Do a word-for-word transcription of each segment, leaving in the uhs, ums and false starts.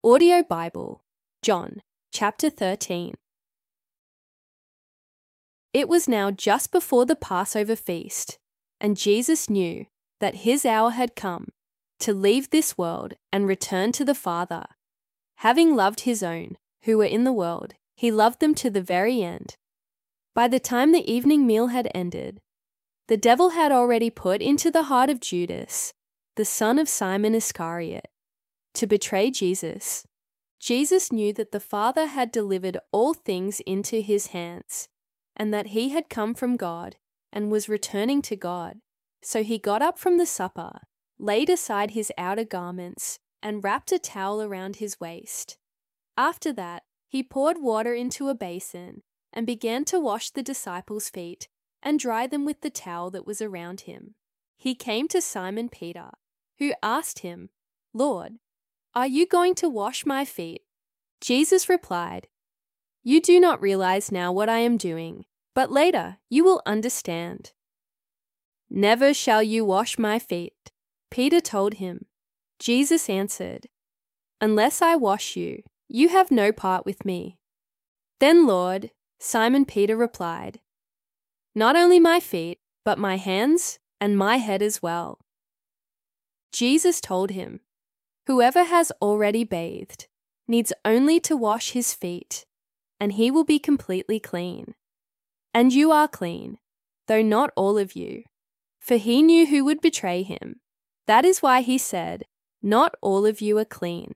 Audio Bible, John, chapter thirteen. It was now just before the Passover feast, and Jesus knew that his hour had come to leave this world and return to the Father. Having loved his own, who were in the world, he loved them to the very end. By the time the evening meal had ended, the devil had already put into the heart of Judas, the son of Simon Iscariot, to betray Jesus. Jesus knew that the Father had delivered all things into his hands, and that he had come from God and was returning to God. So he got up from the supper, laid aside his outer garments, and wrapped a towel around his waist. After that, he poured water into a basin and began to wash the disciples' feet and dry them with the towel that was around him. He came to Simon Peter, who asked him, "Lord, are you going to wash my feet?" Jesus replied, "You do not realize now what I am doing, but later you will understand." "Never shall you wash my feet," Peter told him. Jesus answered, "Unless I wash you, you have no part with me." "Then, Lord," Simon Peter replied, "not only my feet, but my hands and my head as well." Jesus told him, "Whoever has already bathed needs only to wash his feet, and he will be completely clean. And you are clean, though not all of you." For he knew who would betray him. That is why he said, "Not all of you are clean."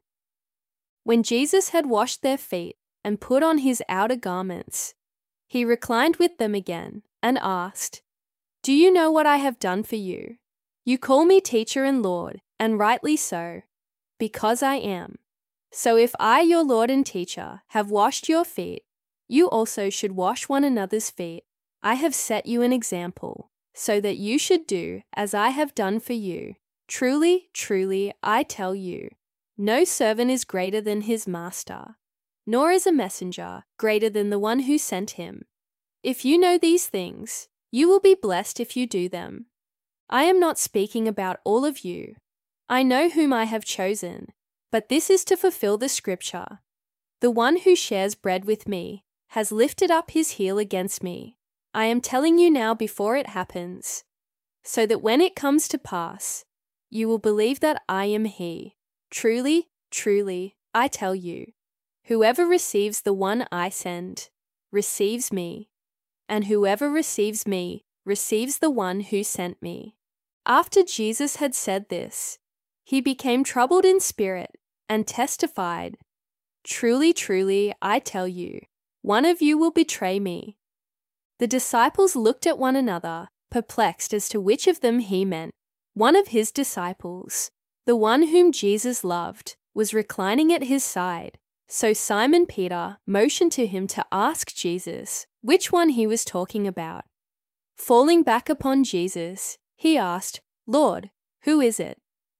When Jesus had washed their feet and put on his outer garments, he reclined with them again and asked, "Do you know what I have done for you? You call me teacher and Lord, and rightly so, because I am. So if I, your Lord and teacher, have washed your feet, you also should wash one another's feet. I have set you an example, so that you should do as I have done for you. Truly, truly, I tell you, no servant is greater than his master, nor is a messenger greater than the one who sent him. If you know these things, you will be blessed if you do them. I am not speaking about all of you. I know whom I have chosen, but this is to fulfill the scripture. The one who shares bread with me has lifted up his heel against me. I am telling you now before it happens, so that when it comes to pass, you will believe that I am he. Truly, truly, I tell you, whoever receives the one I send, receives me, and whoever receives me, receives the one who sent me." After Jesus had said this, he became troubled in spirit and testified, "Truly, truly, I tell you, one of you will betray me." The disciples looked at one another, perplexed as to which of them he meant. One of his disciples, the one whom Jesus loved, was reclining at his side. So Simon Peter motioned to him to ask Jesus which one he was talking about. Falling back upon Jesus, he asked, "Lord, who is it?"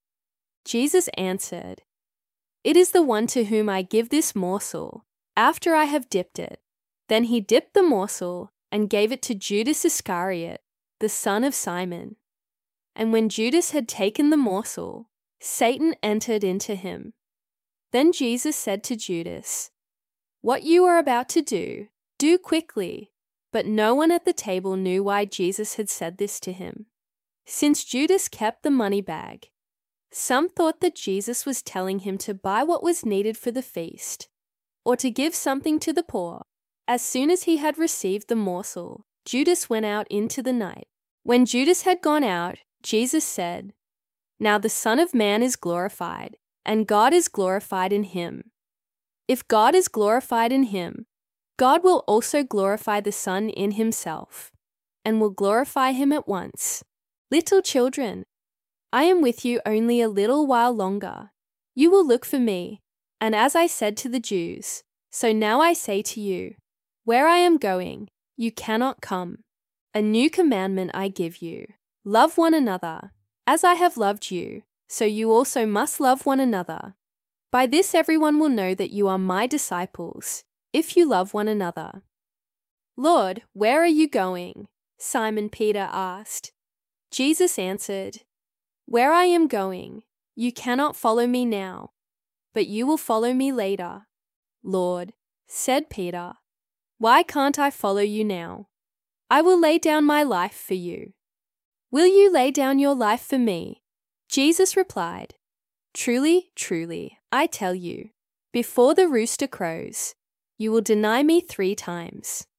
Jesus answered, "It is the one to whom I give this morsel, after I have dipped it." Then he dipped the morsel and gave it to Judas Iscariot, the son of Simon. And when Judas had taken the morsel, Satan entered into him. Then Jesus said to Judas, "What you are about to do, do quickly." But no one at the table knew why Jesus had said this to him, since Judas kept the money bag. Some thought that Jesus was telling him to buy what was needed for the feast, or to give something to the poor. As soon as he had received the morsel, Judas went out into the night. When Judas had gone out, Jesus said, "Now the Son of Man is glorified, and God is glorified in him. If God is glorified in him, God will also glorify the Son in himself, and will glorify him at once. Little children, I am with you only a little while longer. You will look for me, and as I said to the Jews, so now I say to you, where I am going, you cannot come. A new commandment I give you, love one another. As I have loved you, so you also must love one another. By this everyone will know that you are my disciples, if you love one another." "Lord, where are you going?" Simon Peter asked. Jesus answered, "Where I am going, you cannot follow me now, but you will follow me later." "Lord," said Peter, "why can't I follow you now? I will lay down my life for you." "Will you lay down your life for me?" Jesus replied, "Truly, truly, I tell you, before the rooster crows, you will deny me three times."